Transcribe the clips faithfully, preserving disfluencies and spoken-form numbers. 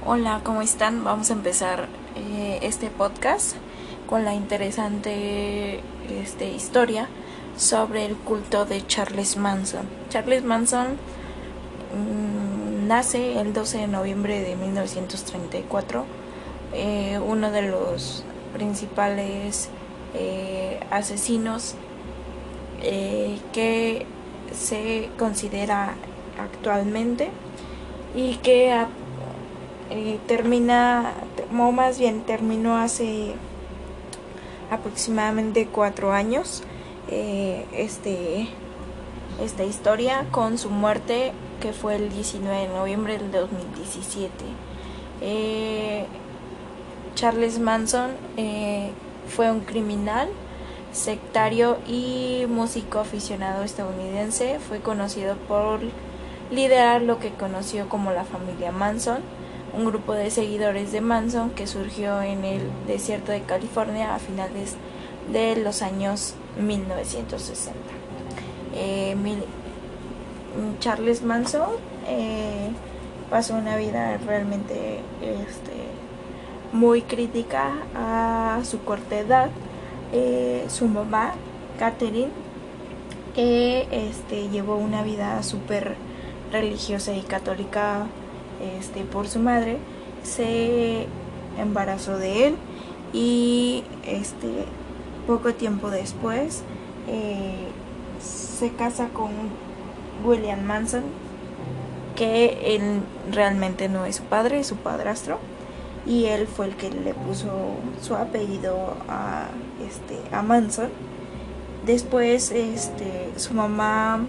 Hola, ¿cómo están? Vamos a empezar eh, este podcast con la interesante este, historia sobre el culto de Charles Manson. Charles Manson mmm, nace el doce de noviembre de mil novecientos treinta y cuatro, eh, uno de los principales eh, asesinos eh, que se considera actualmente y que a Eh, termina, o más bien terminó hace aproximadamente cuatro años eh, este, esta historia con su muerte, que fue el diecinueve de noviembre del dos mil diecisiete. Eh, Charles Manson eh, fue un criminal, sectario y músico aficionado estadounidense. Fue conocido por liderar lo que conoció como la familia Manson, un grupo de seguidores de Manson que surgió en el desierto de California a finales de los años mil novecientos sesenta. Eh, mil, Charles Manson eh, pasó una vida realmente este, muy crítica a su corta edad. Eh, su mamá, Catherine, que este, llevó una vida súper religiosa y católica este, por su madre, se embarazó de él y este, poco tiempo después eh, se casa con William Manson, que él realmente no es su padre, es su padrastro, y él fue el que le puso su apellido a, este, a Manson. Después este, su mamá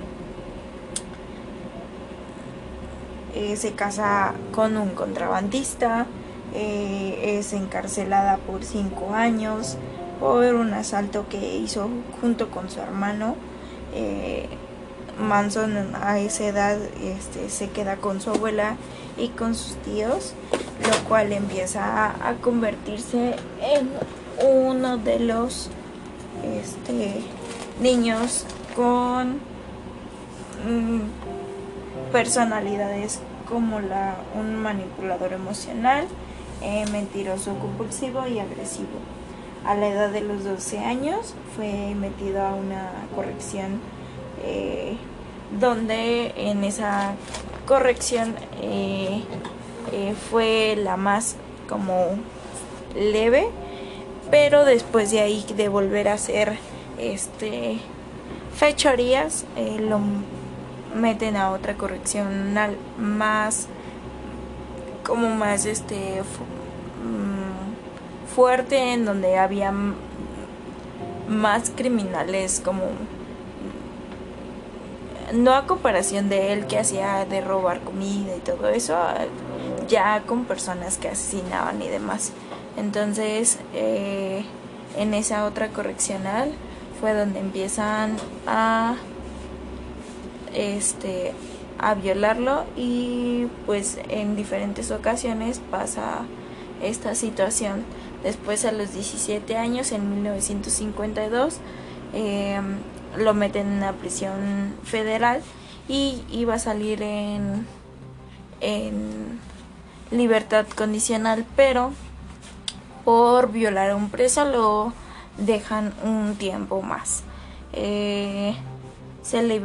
eh, se casa con un contrabandista, eh, es encarcelada por cinco años por un asalto que hizo junto con su hermano. Eh, Manson a esa edad este, se queda con su abuela y con sus tíos, lo cual empieza a, a convertirse en uno de los este, niños con mmm, personalidades como la, un manipulador emocional, eh, mentiroso, compulsivo y agresivo. A la edad de los doce años fue metido a una corrección eh, donde en esa corrección eh, eh, fue la más como leve, pero después de ahí de volver a hacer este fechorías eh, lo meten a otra correccional más como más este fuerte, en donde había más criminales, como no a comparación de él, que hacía de robar comida y todo eso, ya con personas que asesinaban y demás. Entonces eh, en esa otra correccional fue donde empiezan a este a violarlo, y pues en diferentes ocasiones pasa esta situación. Después, a los diecisiete años, en mil novecientos cincuenta y dos, eh, lo meten en una prisión federal y iba a salir en, en libertad condicional, pero por violar a un preso lo dejan un tiempo más. Eh, se le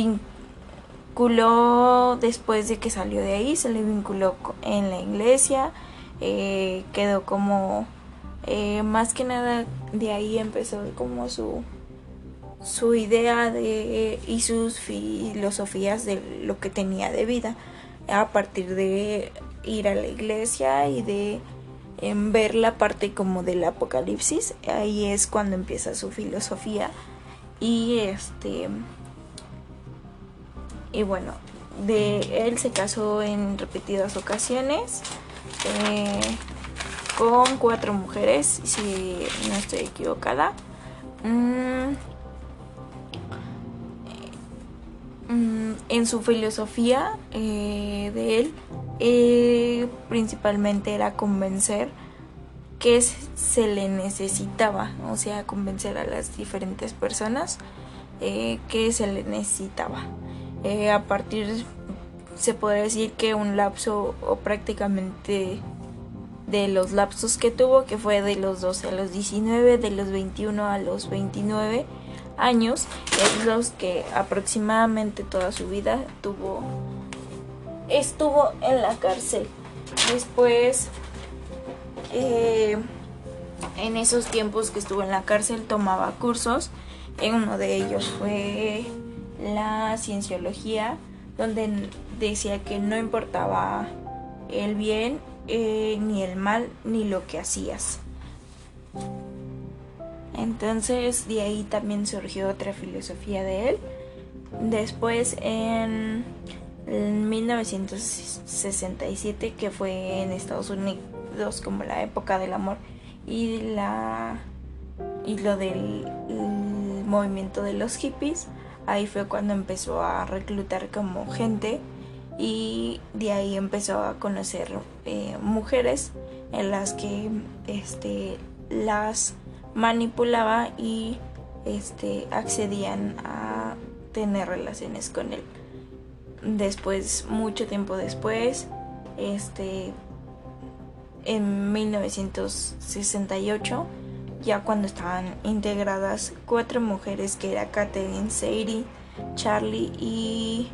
vinculó, después de que salió de ahí, se le vinculó en la iglesia, eh, quedó como eh, más que nada de ahí empezó como su su idea de y sus filosofías de lo que tenía de vida, a partir de ir a la iglesia y de en ver la parte como del apocalipsis. Ahí es cuando empieza su filosofía. Y este y bueno, de él se casó en repetidas ocasiones eh, con cuatro mujeres, si no estoy equivocada. mm, En su filosofía eh, de él, eh, principalmente era convencer que se le necesitaba, o sea, convencer a las diferentes personas eh, que se le necesitaba. Eh, a partir se puede decir que un lapso, o prácticamente de los lapsos que tuvo, que fue de los doce a los diecinueve, de los veintiuno a los veintinueve años, es los que aproximadamente toda su vida tuvo estuvo en la cárcel. Después, eh, en esos tiempos que estuvo en la cárcel, tomaba cursos. En uno de ellos fue la cienciología, donde decía que no importaba el bien, eh, ni el mal, ni lo que hacías. Entonces de ahí también surgió otra filosofía de él. Después en, en mil novecientos sesenta y siete, que fue en Estados Unidos como la época del amor y la y lo del movimiento de los hippies, ahí fue cuando empezó a reclutar como gente, y de ahí empezó a conocer eh, mujeres en las que este las manipulaba y este accedían a tener relaciones con él. Después, mucho tiempo después, este en mil novecientos sesenta y ocho, ya cuando estaban integradas cuatro mujeres, que era Catherine, Sadie, Charlie y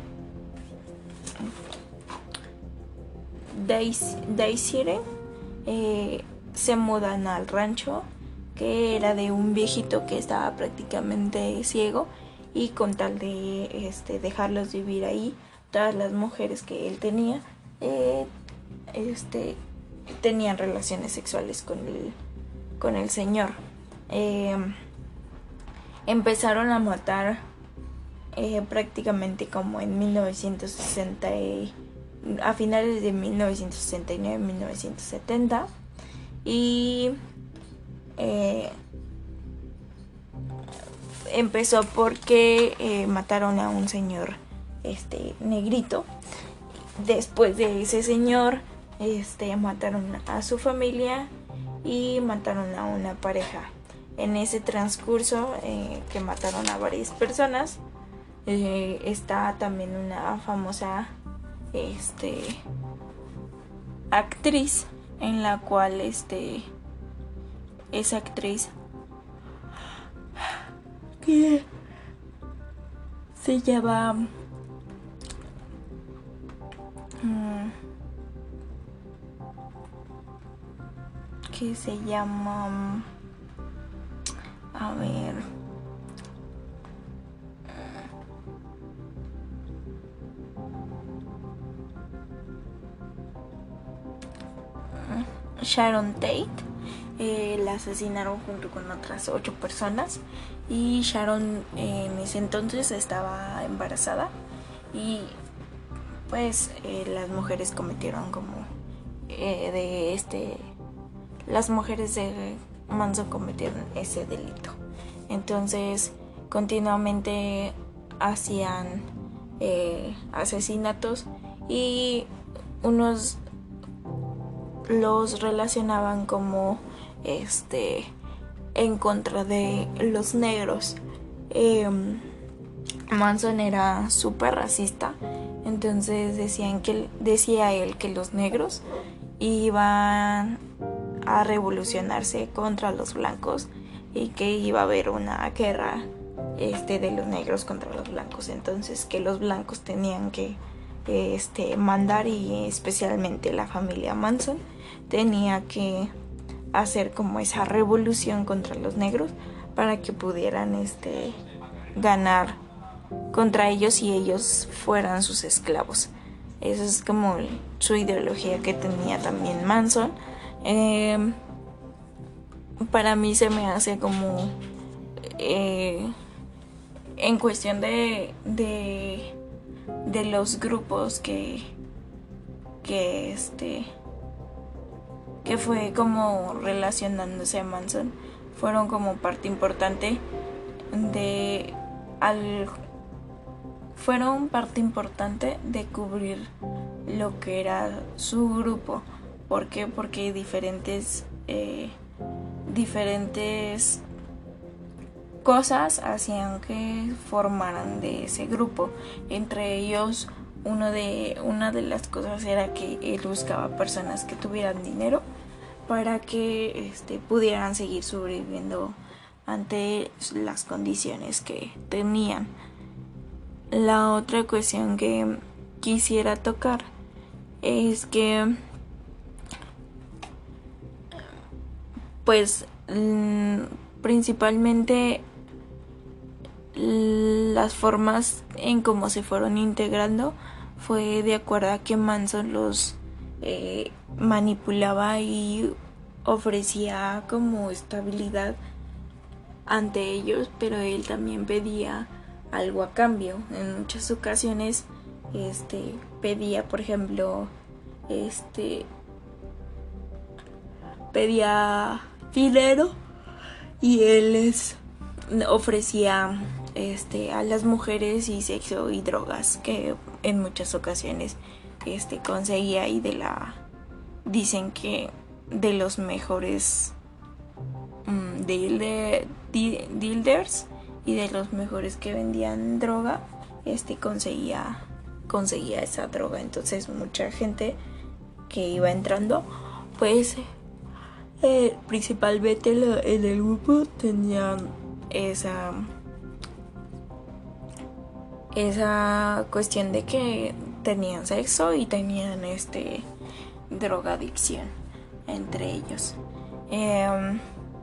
Daisy, eh, se mudan al rancho, que era de un viejito que estaba prácticamente ciego, y con tal de este, dejarlos vivir ahí, todas las mujeres que él tenía eh, este, tenían relaciones sexuales con el, con el señor. Eh, empezaron a matar eh, prácticamente como en mil novecientos sesenta, a finales de mil novecientos sesenta y nueve, mil novecientos setenta, y eh, empezó porque eh, mataron a un señor este negrito. Después de ese señor este mataron a su familia y mataron a una pareja. En ese transcurso eh, que mataron a varias personas, eh, está también una famosa este actriz, en la cual este esa actriz que se llama um, que se llama a ver Sharon Tate. Eh, la asesinaron junto con otras ocho personas, y Sharon eh, en ese entonces estaba embarazada, y pues eh, las mujeres cometieron como eh, de este las mujeres de Manson cometieron ese delito. Entonces continuamente hacían eh, asesinatos, y unos los relacionaban como este en contra de los negros. eh, Manson era súper racista, entonces decían que decía él que los negros iban a revolucionarse contra los blancos, y que iba a haber una guerra este de los negros contra los blancos, entonces que los blancos tenían que este mandar, y especialmente la familia Manson tenía que hacer como esa revolución contra los negros para que pudieran este ganar contra ellos y ellos fueran sus esclavos. Esa es como su ideología que tenía también Manson. Eh, para mí se me hace como eh, en cuestión de, de de los grupos que que este que fue como relacionándose a Manson, fueron como parte importante de al fueron parte importante de cubrir lo que era su grupo. ¿Por qué? Porque diferentes eh, diferentes cosas hacían que formaran de ese grupo. Entre ellos uno de, una de las cosas era que él buscaba personas que tuvieran dinero para que este, pudieran seguir sobreviviendo ante las condiciones que tenían. La otra cuestión que quisiera tocar es que pues principalmente las formas en cómo se fueron integrando fue de acuerdo a que Manson los eh, manipulaba y ofrecía como estabilidad ante ellos, pero él también pedía algo a cambio. En muchas ocasiones este pedía, por ejemplo, este pedía dinero y él les ofrecía este a las mujeres y sexo y drogas, que en muchas ocasiones este conseguía, y de la dicen que de los mejores um, dealer, dealers y de los mejores que vendían droga, este conseguía conseguía esa droga. Entonces mucha gente que iba entrando, pues eh, principalmente la, en el grupo tenían esa esa cuestión de que tenían sexo y tenían este drogadicción entre ellos. Eh,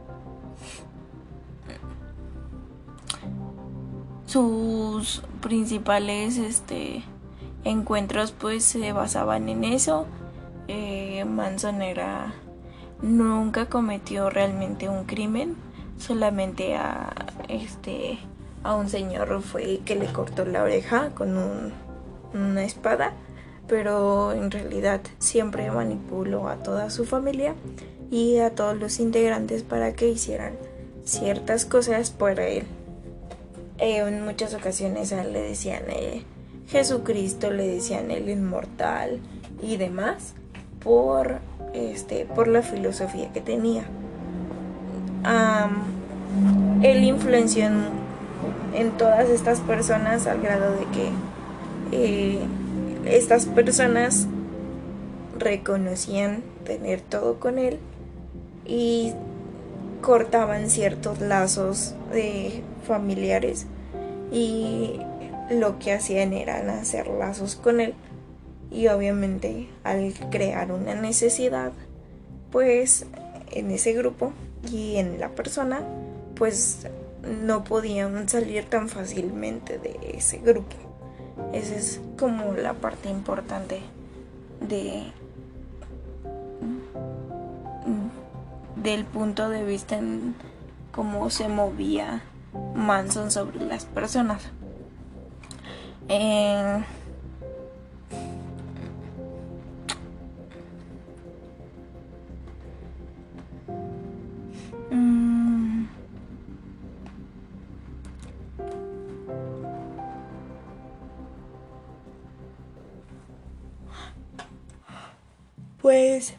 sus principales este encuentros pues se basaban en eso. eh, Manson era nunca cometió realmente un crimen, solamente a este a un señor fue que le cortó la oreja con un, una espada, pero en realidad siempre manipuló a toda su familia y a todos los integrantes para que hicieran ciertas cosas por él. Eh, en muchas ocasiones a él le decían eh, Jesucristo, le decían el inmortal y demás por este por la filosofía que tenía. Um, él influenció en, en todas estas personas al grado de que eh, estas personas reconocían tener todo con él y cortaban ciertos lazos de familiares, y lo que hacían era hacer lazos con él, y obviamente al crear una necesidad pues en ese grupo y en la persona, pues no podían salir tan fácilmente de ese grupo. Esa es como la parte importante de del punto de vista en cómo se movía Manson sobre las personas. Eh, mm, pues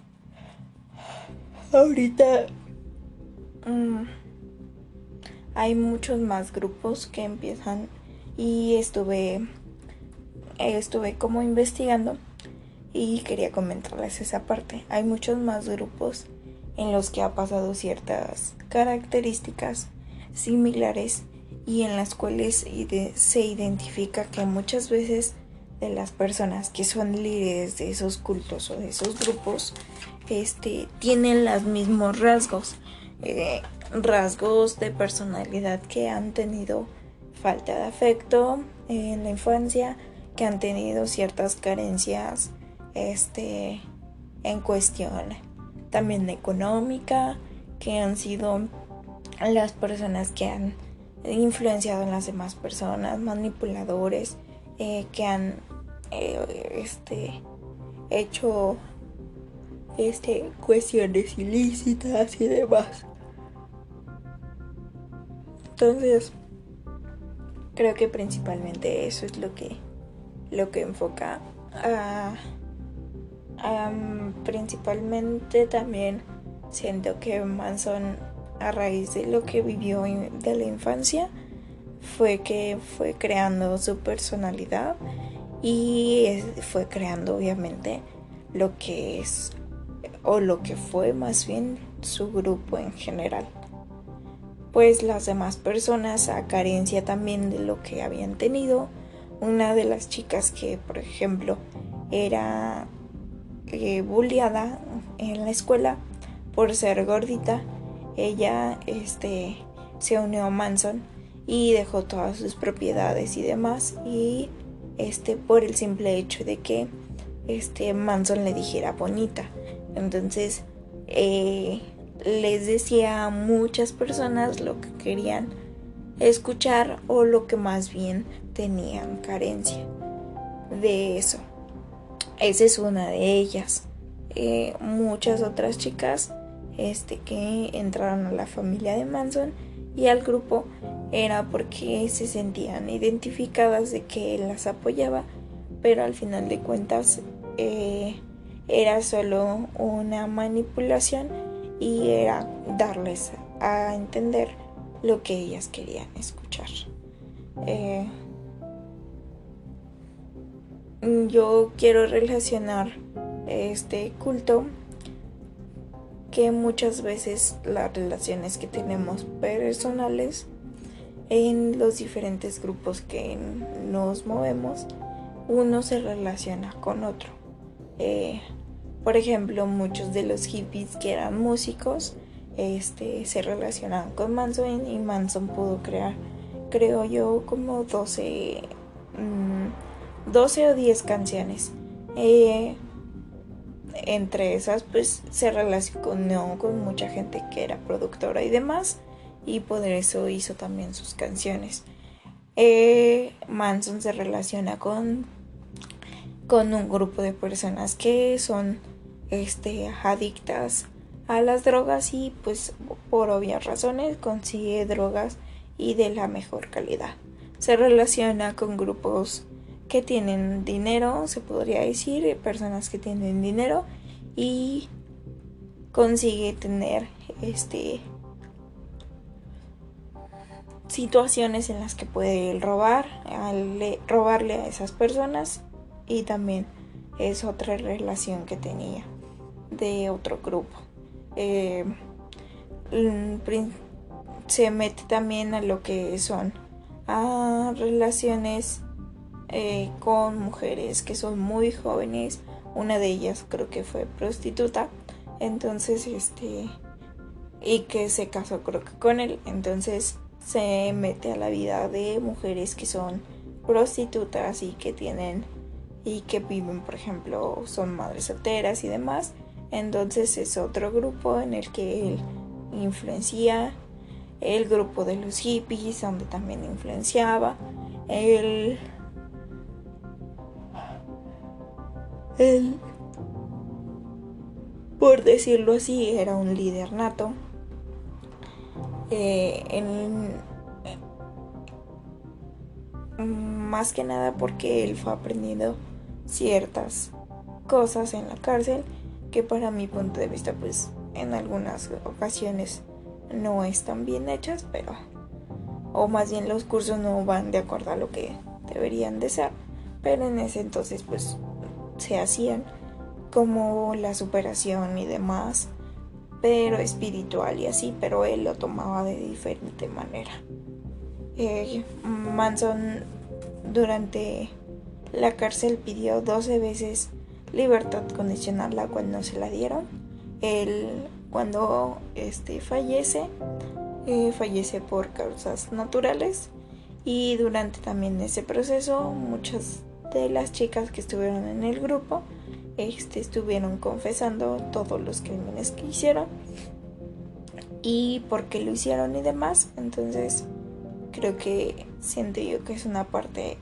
ahorita um, hay muchos más grupos que empiezan, y estuve estuve como investigando y quería comentarles esa parte. Hay muchos más grupos en los que ha pasado ciertas características similares y en las cuales se identifica que muchas veces de las personas que son líderes de esos cultos o de esos grupos este, tienen los mismos rasgos, eh, rasgos de personalidad, que han tenido falta de afecto en la infancia, que han tenido ciertas carencias este, en cuestión también económica, que han sido las personas que han influenciado en las demás personas, manipuladores, eh, que han eh, este, hecho este, cuestiones ilícitas y demás. Entonces, creo que principalmente eso es lo que lo que enfoca a, a principalmente también siento que Manson, a raíz de lo que vivió de la infancia, fue que fue creando su personalidad y es, fue creando obviamente lo que es, o lo que fue más bien, su grupo en general. Pues las demás personas, a carencia también de lo que habían tenido, una de las chicas que, por ejemplo, era eh, bulliada en la escuela por ser gordita, ella este, se unió a Manson y dejó todas sus propiedades y demás, y este, por el simple hecho de que este, Manson le dijera bonita. Entonces eh, les decía a muchas personas lo que querían escuchar, o lo que más bien tenían carencia de eso. Esa es una de ellas. Eh, muchas otras chicas este, que entraron a la familia de Manson y al grupo era porque se sentían identificadas de que él las apoyaba, pero al final de cuentas eh, era solo una manipulación y era darles a entender lo que ellas querían escuchar. Eh, yo quiero relacionar este culto que muchas veces las relaciones que tenemos personales en los diferentes grupos que nos movemos, uno se relaciona con otro. Eh, por ejemplo, muchos de los hippies que eran músicos este, se relacionaban con Manson, y Manson pudo crear, creo yo, como doce, mmm, doce o diez canciones. Eh, entre esas, pues se relacionó con mucha gente que era productora y demás, y por eso hizo también sus canciones. Eh, Manson se relaciona con, con un grupo de personas que son este, adictas a las drogas, y pues por obvias razones consigue drogas y de la mejor calidad. Se relaciona con grupos que tienen dinero, se podría decir, personas que tienen dinero, y consigue tener este situaciones en las que puede robar, al robarle a esas personas, y también es otra relación que tenía de otro grupo. Eh, se mete también a lo que son a relaciones eh, con mujeres que son muy jóvenes. Una de ellas creo que fue prostituta, entonces este y que se casó creo que con él, entonces se mete a la vida de mujeres que son prostitutas y que tienen y que viven, por ejemplo, son madres solteras y demás. Entonces es otro grupo en el que él influencia. El grupo de los hippies, donde también influenciaba. Él, él, por decirlo así, era un líder nato. Eh, en, más que nada porque él fue aprendiendo ciertas cosas en la cárcel que, para mi punto de vista, pues en algunas ocasiones no están bien hechas, pero o más bien los cursos no van de acuerdo a lo que deberían de ser, pero en ese entonces pues se hacían, como la superación y demás, pero espiritual y así, pero él lo tomaba de diferente manera. eh, Manson durante la cárcel pidió doce veces libertad condicional, la cual no se la dieron. Él, cuando este fallece eh, fallece por causas naturales, y durante también ese proceso muchas de las chicas que estuvieron en el grupo este, estuvieron confesando todos los crímenes que hicieron y por qué lo hicieron y demás. Entonces creo que siento yo que es una parte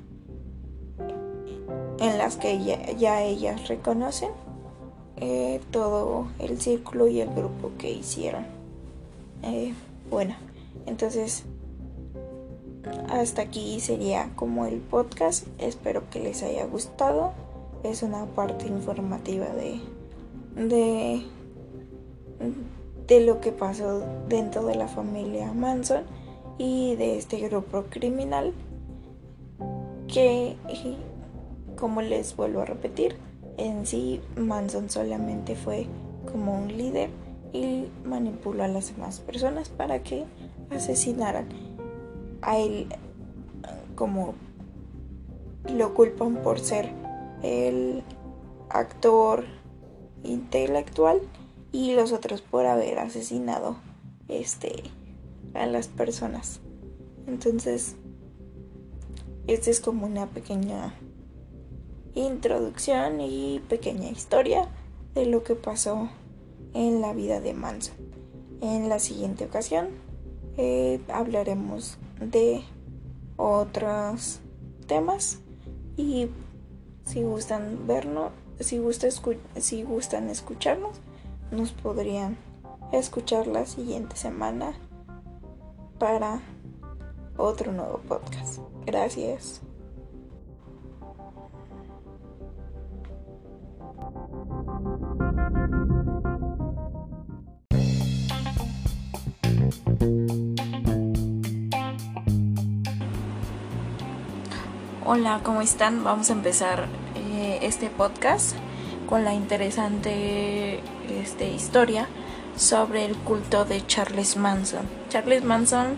en las que ya, ya ellas reconocen eh, todo el círculo y el grupo que hicieron. Eh, bueno, entonces hasta aquí sería como el podcast. Espero que les haya gustado. Es una parte informativa de de de lo que pasó dentro de la familia Manson y de este grupo criminal que como les vuelvo a repetir, en sí Manson solamente fue como un líder y manipuló a las demás personas para que asesinaran a él, como lo culpan por ser el actor intelectual y los otros por haber asesinado este a las personas. Entonces, esta es como una pequeña introducción y pequeña historia de lo que pasó en la vida de Manson. En la siguiente ocasión eh, hablaremos de otros temas y si gustan vernos, si, gusta escu- si gustan escucharnos, nos podrían escuchar la siguiente semana para otro nuevo podcast. Gracias. Hola, ¿cómo están? Vamos a empezar eh, este podcast con la interesante este, historia sobre el culto de Charles Manson. Charles Manson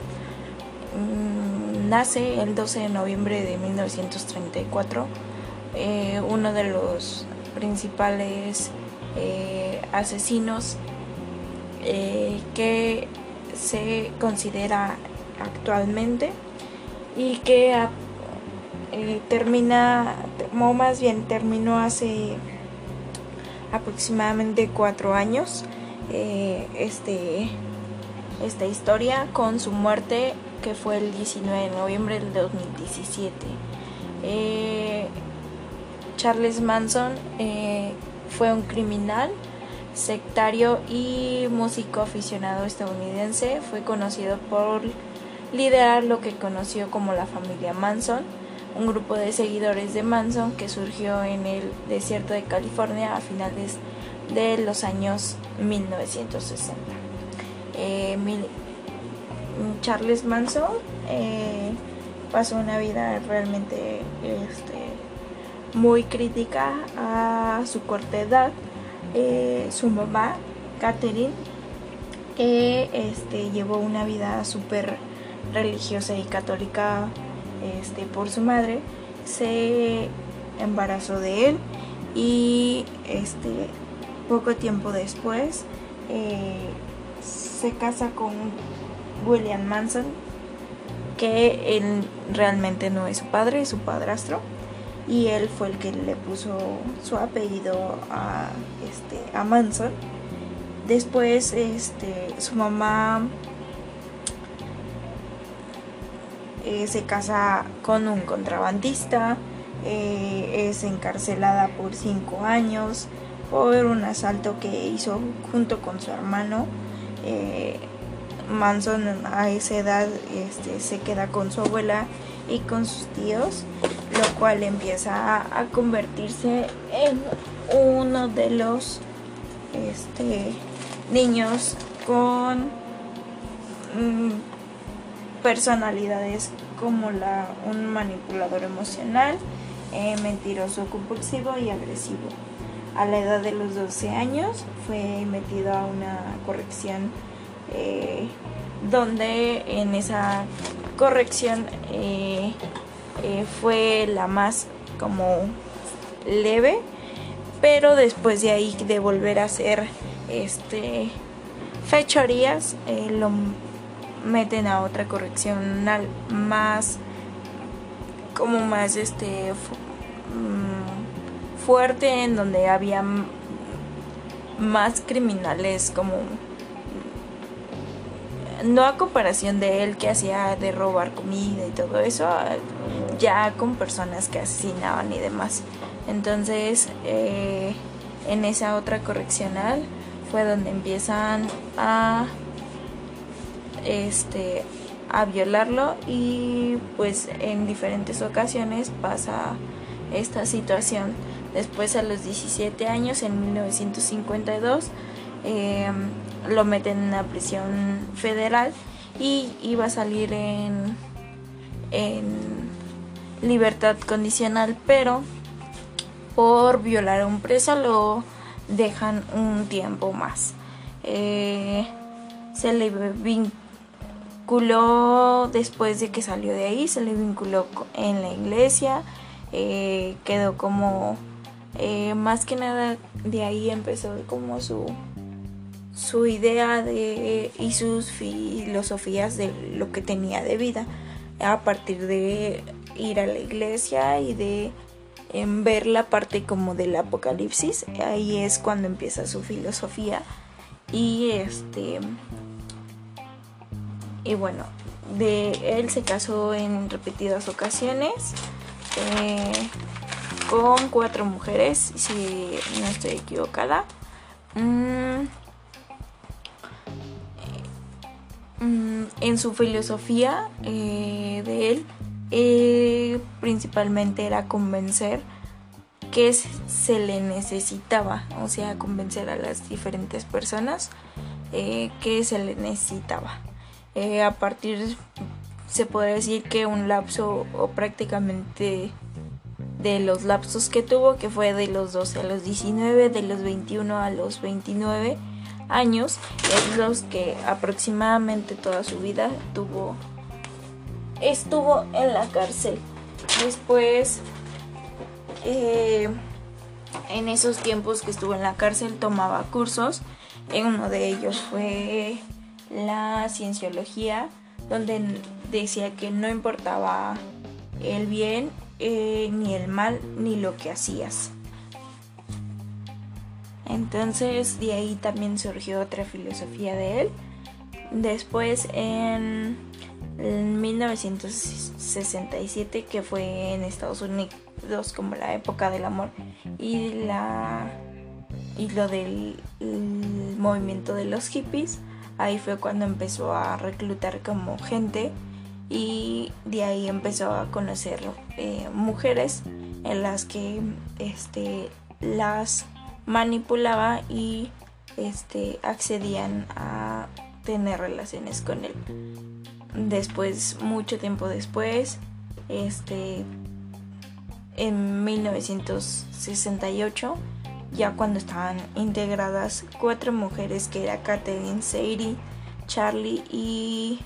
mmm, nace el doce de noviembre de mil novecientos treinta y cuatro, eh, uno de los principales eh, asesinos eh, que se considera actualmente y que a Eh, termina, o más bien terminó hace aproximadamente cuatro años eh, este, esta historia con su muerte, que fue el diecinueve de noviembre del dos mil diecisiete. Eh, Charles Manson eh, fue un criminal, sectario y músico aficionado estadounidense. Fue conocido por liderar lo que conoció como la familia Manson, un grupo de seguidores de Manson que surgió en el desierto de California a finales de los años mil novecientos sesenta. Eh, mil, Charles Manson eh, pasó una vida realmente este, muy crítica a su corta edad. Eh, su mamá, Catherine, que este, llevó una vida súper religiosa y católica Este, por su madre, se embarazó de él y este, poco tiempo después eh, se casa con William Manson, que él realmente no es su padre, es su padrastro, y él fue el que le puso su apellido a, este, a Manson. Después este, su mamá Eh, se casa con un contrabandista, eh, es encarcelada por cinco años por un asalto que hizo junto con su hermano. Eh, Manson a esa edad este, se queda con su abuela y con sus tíos, lo cual empieza a, a convertirse en uno de los este, niños con mmm, personalidades como la, un manipulador emocional, eh, mentiroso, compulsivo y agresivo. A la edad de los doce años fue metido a una corrección eh, donde en esa corrección eh, eh, fue la más como leve, pero después de ahí de volver a hacer este fechorías eh, lo meten a otra correccional más como más este fu- fuerte, en donde había m- más criminales, como no a comparación de él, que hacía de robar comida y todo eso, ya con personas que asesinaban y demás. Entonces eh, en esa otra correccional fue donde empiezan a este a violarlo, y pues en diferentes ocasiones pasa esta situación. Después, a los diecisiete años, en mil novecientos cincuenta y dos, eh, lo meten en una prisión federal y iba a salir en, en libertad condicional, pero por violar a un preso lo dejan un tiempo más. Eh, se le vinculó, después de que salió de ahí, se le vinculó en la iglesia, eh, quedó como, eh, más que nada de ahí empezó como su, su idea de, y sus filosofías de lo que tenía de vida, a partir de ir a la iglesia y de en ver la parte como del apocalipsis. Ahí es cuando empieza su filosofía. Y este y bueno, de él se casó en repetidas ocasiones, eh, con cuatro mujeres, si no estoy equivocada. mm, mm, en su filosofía, eh, de él, eh, principalmente era convencer que se le necesitaba, o sea, convencer a las diferentes personas eh, que se le necesitaba. Eh, a partir, se puede decir que un lapso, o prácticamente de los lapsos que tuvo, que fue de los doce a los diecinueve, de los veintiuno a los veintinueve años, es los que aproximadamente toda su vida tuvo, estuvo en la cárcel. Después, Eh, en esos tiempos que estuvo en la cárcel, tomaba cursos. En uno de ellos fue la cienciología, donde decía que no importaba el bien, eh, ni el mal, ni lo que hacías. Entonces de ahí también surgió otra filosofía de él. Después, en en mil novecientos sesenta y siete, que fue en Estados Unidos como la época del amor y la y lo del movimiento de los hippies, ahí fue cuando empezó a reclutar como gente, y de ahí empezó a conocer eh, mujeres en las que este las manipulaba y este accedían a tener relaciones con él. Después, mucho tiempo después, este, en mil novecientos sesenta y ocho, ya cuando estaban integradas cuatro mujeres, que era Catherine, Sadie, Charlie y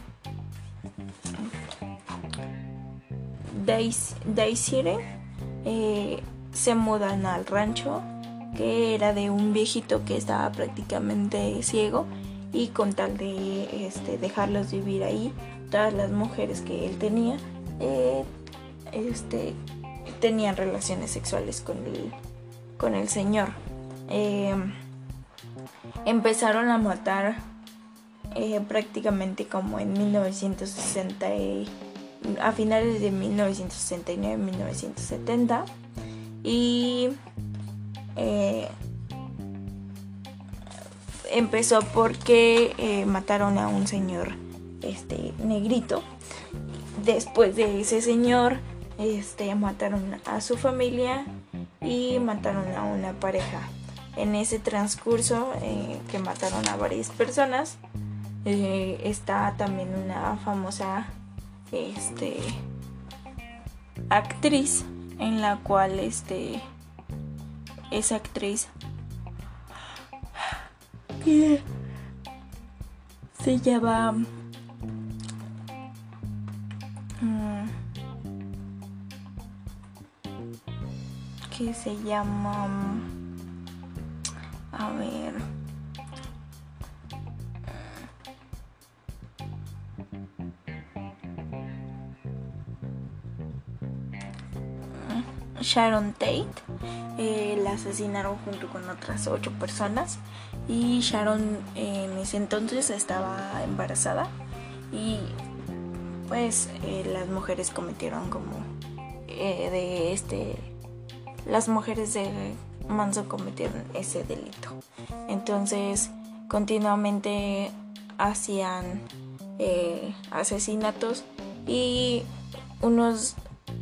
Daisy, eh, se mudan al rancho, que era de un viejito que estaba prácticamente ciego, y con tal de este, dejarlos vivir ahí, todas las mujeres que él tenía eh, este, tenían relaciones sexuales con el, con el señor. Eh, empezaron a matar eh, prácticamente como en mil novecientos sesenta, y, a finales de mil novecientos sesenta y nueve, mil novecientos setenta, y eh, empezó porque eh, mataron a un señor este negrito. Después de ese señor, este mataron a su familia y mataron a una pareja. En ese transcurso eh, que mataron a varias personas, eh, está también una famosa este actriz, en la cual este esa actriz que se llama um, que se llama um, a ver Sharon Tate. Eh, la asesinaron junto con otras ocho personas, y Sharon en ese entonces estaba embarazada, y pues eh, las mujeres cometieron como eh, de este las mujeres de Manson cometieron ese delito. Entonces continuamente hacían eh, asesinatos, y unos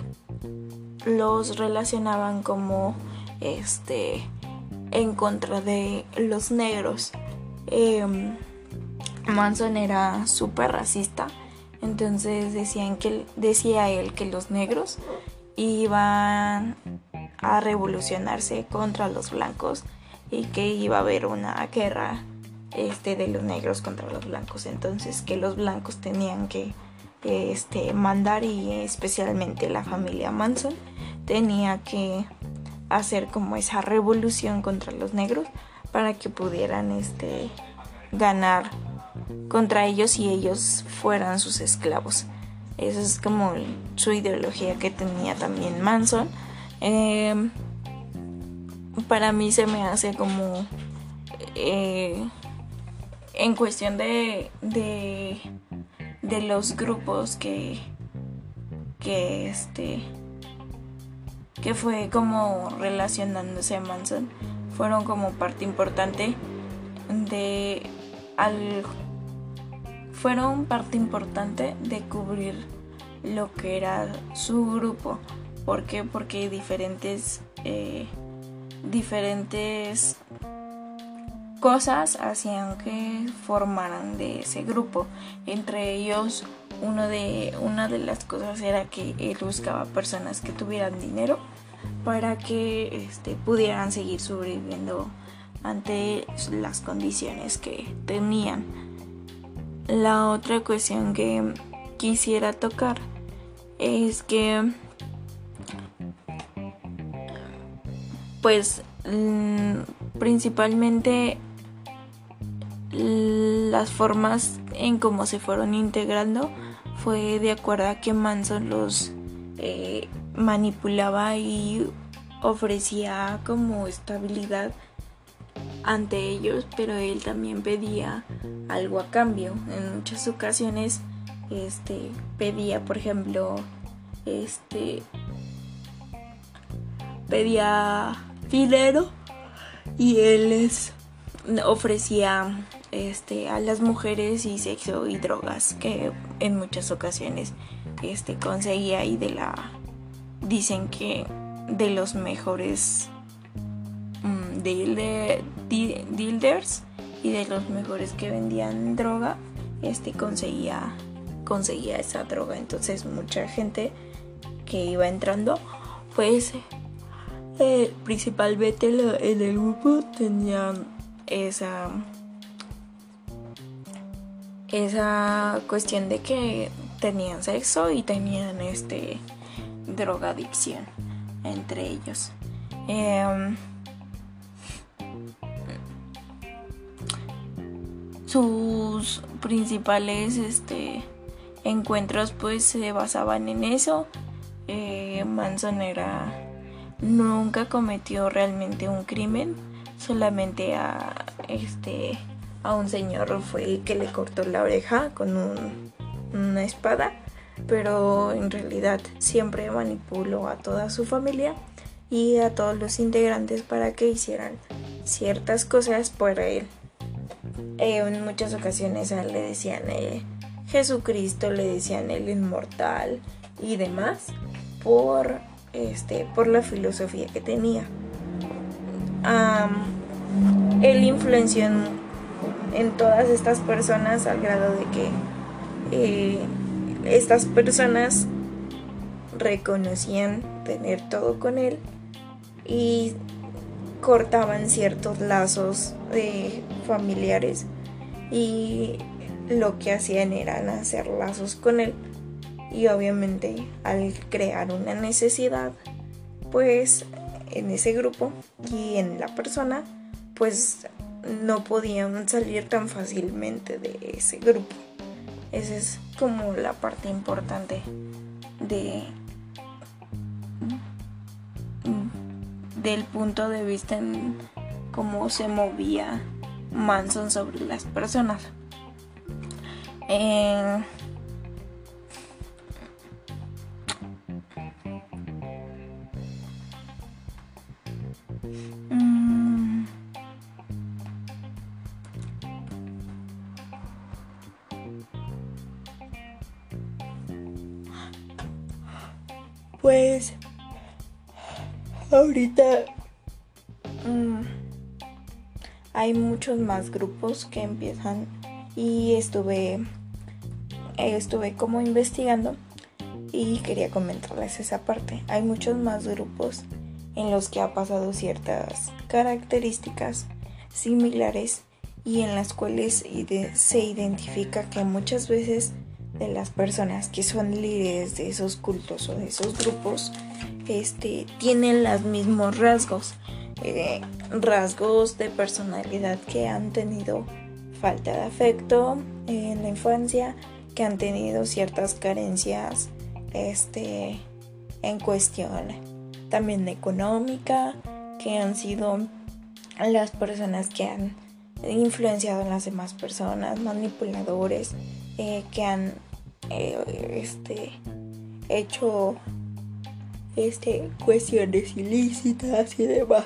los relacionaban como este en contra de los negros. eh, Manson era súper racista, entonces decían que decía él que los negros iban a revolucionarse contra los blancos y que iba a haber una guerra este, de los negros contra los blancos. Entonces que los blancos tenían que este, mandar, y especialmente la familia Manson tenía que hacer como esa revolución contra los negros para que pudieran este, ganar contra ellos y ellos fueran sus esclavos. Esa es como su ideología que tenía también Manson. Eh, para mí se me hace como eh, en cuestión de, de de los grupos que que este que fue como relacionándose a Manson, fueron como parte importante de al fueron parte importante de cubrir lo que era su grupo. ¿Por qué? Porque diferentes eh, diferentes cosas hacían que formaran de ese grupo. Entre ellos, uno de una de las cosas era que él buscaba personas que tuvieran dinero para que este, pudieran seguir sobreviviendo ante las condiciones que tenían. La otra cuestión que quisiera tocar es que pues principalmente las formas en cómo se fueron integrando fue de acuerdo a que Manson los eh, manipulaba y ofrecía como estabilidad ante ellos, pero él también pedía algo a cambio. En muchas ocasiones este pedía, por ejemplo, este pedía dinero y él les ofrecía este a las mujeres y sexo y drogas, que en muchas ocasiones este conseguía, y de la dicen que de los mejores um, dealer, dealers y de los mejores que vendían droga, este conseguía conseguía esa droga. Entonces mucha gente que iba entrando, pues eh, principalmente en el grupo, tenían esa esa cuestión de que tenían sexo y tenían este drogadicción entre ellos. Eh, sus principales este encuentros pues se basaban en eso. eh, Manson era nunca cometió realmente un crimen, solamente a este a un señor fue el que le cortó la oreja con un, una espada, pero en realidad siempre manipuló a toda su familia y a todos los integrantes para que hicieran ciertas cosas por él. Eh, en muchas ocasiones a él le decían eh, Jesucristo, le decían el inmortal y demás por este por la filosofía que tenía. Um, él influenció en, en todas estas personas al grado de que eh, estas personas reconocían tener todo con él y cortaban ciertos lazos de familiares, y lo que hacían era hacer lazos con él, y obviamente al crear una necesidad pues en ese grupo y en la persona, pues no podían salir tan fácilmente de ese grupo. Esa es como la parte importante de del punto de vista en cómo se movía Manson sobre las personas. Eh, mm, pues ahorita mmm, hay muchos más grupos que empiezan, y estuve estuve como investigando y quería comentarles esa parte. Hay muchos más grupos en los que ha pasado ciertas características similares y en las cuales se identifica que muchas veces de las personas que son líderes de esos cultos o de esos grupos este, tienen los mismos rasgos, eh, rasgos de personalidad que han tenido falta de afecto en la infancia, que han tenido ciertas carencias este, en cuestión también económica, que han sido las personas que han influenciado en las demás personas, manipuladores, eh, que han eh, este, hecho este, cuestiones ilícitas y demás.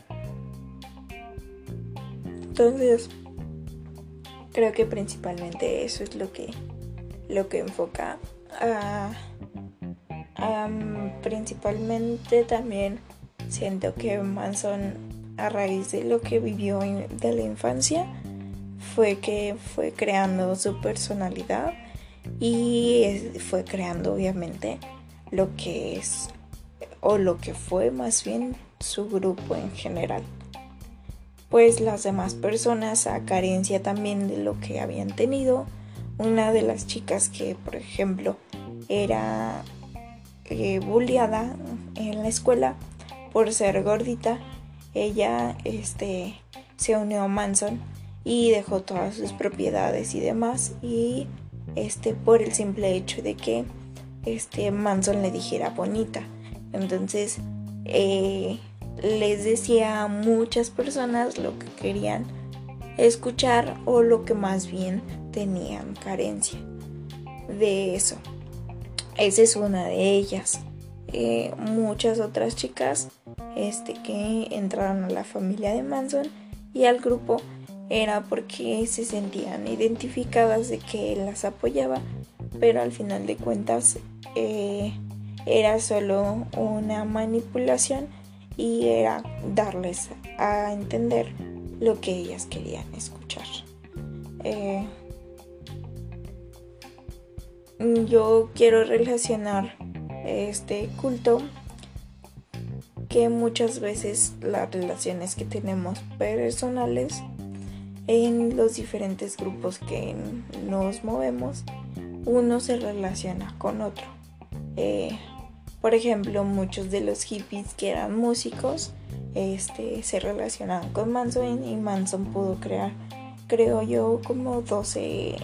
Entonces, creo que principalmente eso es lo que, lo que enfoca a... Um, principalmente también siento que Manson, a raíz de lo que vivió de la infancia, fue que fue creando su personalidad y fue creando obviamente lo que es o lo que fue más bien su grupo en general. Pues las demás personas, a carencia también de lo que habían tenido, una de las chicas que por ejemplo era Eh, bulliada en la escuela por ser gordita, ella este, se unió a Manson y dejó todas sus propiedades y demás, y este, por el simple hecho de que este, Manson le dijera bonita. Entonces eh, les decía a muchas personas lo que querían escuchar o lo que más bien tenían carencia de eso. Esa es una de ellas. Eh, muchas otras chicas este, que entraron a la familia de Manson y al grupo era porque se sentían identificadas de que él las apoyaba, pero al final de cuentas eh, era solo una manipulación y era darles a entender lo que ellas querían escuchar. Eh, Yo quiero relacionar este culto que muchas veces las relaciones que tenemos personales en los diferentes grupos que nos movemos, uno se relaciona con otro. Eh, por ejemplo, muchos de los hippies que eran músicos este, se relacionaban con Manson y Manson pudo crear, creo yo, como doce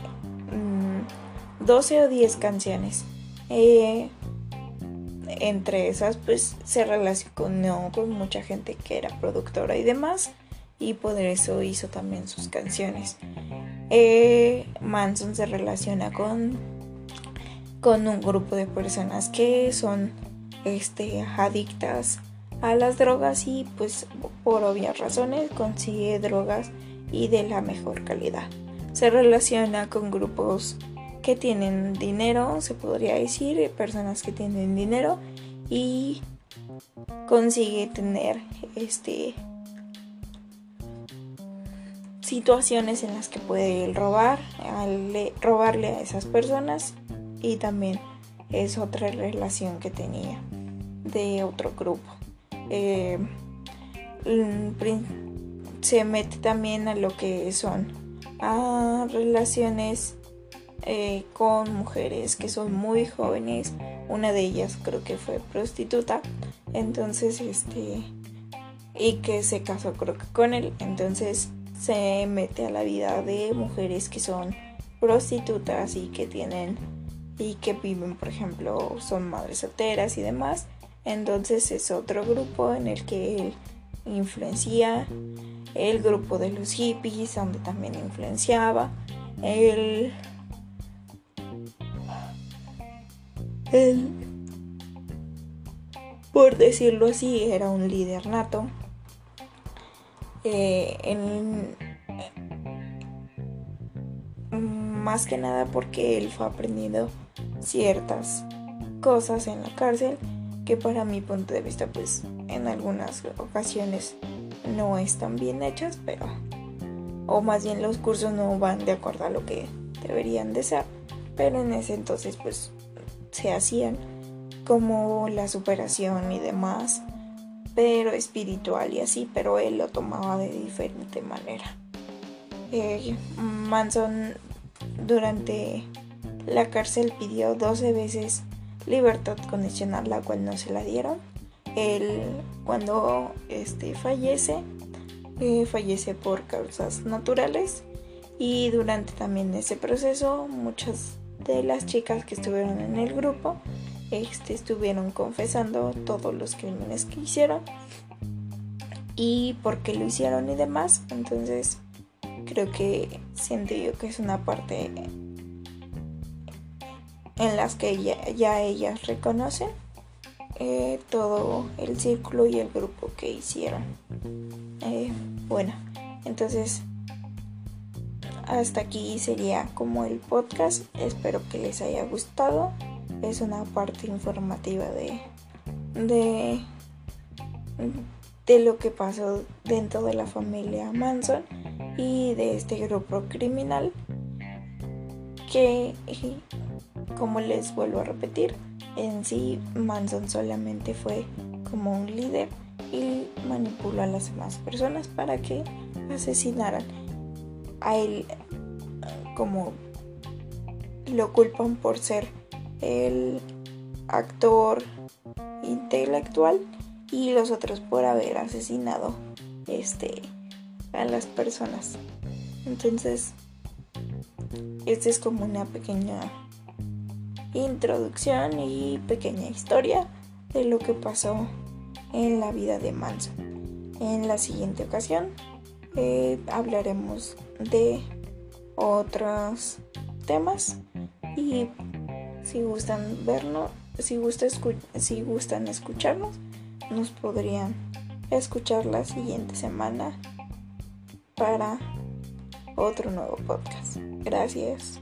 o diez canciones. Eh, entre esas pues se relacionó con mucha gente que era productora y demás, y por eso hizo también sus canciones. Eh, Manson se relaciona con, con un grupo de personas que son este, adictas a las drogas y pues por obvias razones consigue drogas y de la mejor calidad. Se relaciona con grupos que tienen dinero, se podría decir, personas que tienen dinero, y consigue tener este situaciones en las que puede robar, al robarle a esas personas, y también es otra relación que tenía de otro grupo. Eh, se mete también a lo que son a relaciones Eh, con mujeres que son muy jóvenes. Una de ellas creo que fue prostituta, entonces este y que se casó creo que con él, entonces se mete a la vida de mujeres que son prostitutas y que tienen y que viven, por ejemplo, son madres solteras y demás. Entonces es otro grupo en el que él influencia, el grupo de los hippies donde también influenciaba. Él Él, por decirlo así, era un líder nato. Eh, en, más que nada porque él fue aprendiendo ciertas cosas en la cárcel que para mi punto de vista pues en algunas ocasiones no están bien hechas, pero o más bien los cursos no van de acuerdo a lo que deberían de ser, pero en ese entonces pues se hacían, como la superación y demás. pero espiritual y así, pero él lo tomaba de diferente manera. Eh, Manson durante la cárcel pidió doce veces libertad condicional, la cual no se la dieron. Él, cuando este, fallece, eh, fallece por causas naturales, y durante también ese proceso muchas de las chicas que estuvieron en el grupo este, estuvieron confesando todos los crímenes que hicieron y por qué lo hicieron y demás. Entonces creo que siento yo que es una parte en las que ya, ya ellas reconocen eh, todo el círculo y el grupo que hicieron. Eh, bueno, entonces hasta aquí sería como el podcast. Espero que les haya gustado. Es una parte informativa de, de, de lo que pasó dentro de la familia Manson y de este grupo criminal que, como les vuelvo a repetir, en sí Manson solamente fue como un líder y manipuló a las demás personas para que asesinaran a él. Como lo culpan por ser el actor intelectual y los otros por haber asesinado este a las personas. Entonces esta es como una pequeña introducción y pequeña historia de lo que pasó en la vida de Manson. En la siguiente ocasión eh, hablaremos de otros temas, y si gustan vernos, si, gusta escu- si gustan escucharnos, nos podrían escuchar la siguiente semana para otro nuevo podcast. Gracias.